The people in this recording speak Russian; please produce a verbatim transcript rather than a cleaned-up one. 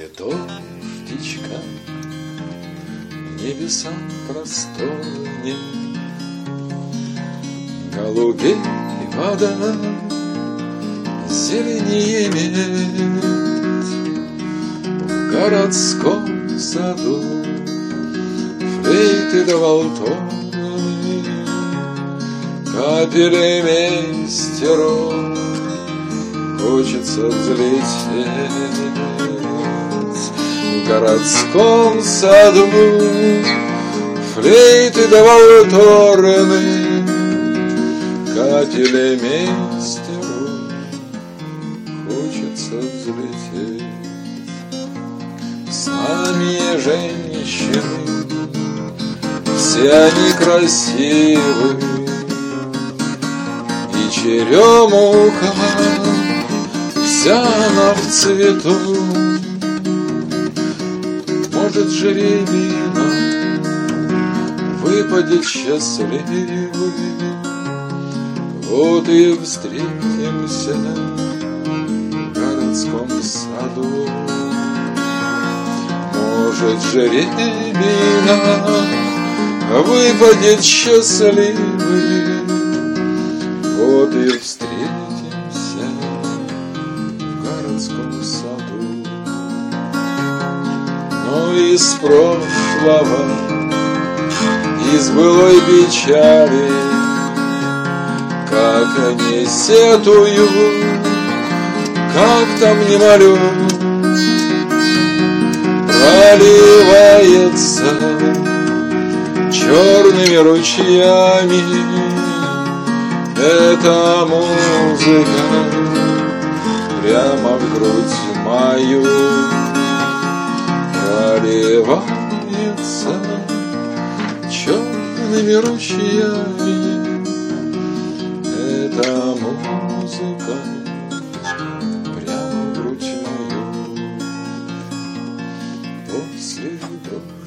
дождичка небеса просторнее, голубей вода зеленеет в городском саду, флейты да валторны, капели местеру хочется взлететь. В городском саду флейты да валторны, капели местеру хочется взлететь. С нами женщины, все они красивы, и черемуха вся она в цвету. Может, жребий нам выпадет счастливый, вот и встретимся в городском саду. Может, жребий нам выпадет счастливый, вот и встретимся в городском саду. Но из прошлого, из былой печали, как не сетую, как там не молю, проливается черными ручьями эта музыка прямо в грудь мою. Проливается черными ручьями эта музыка прямо в грудь мою. После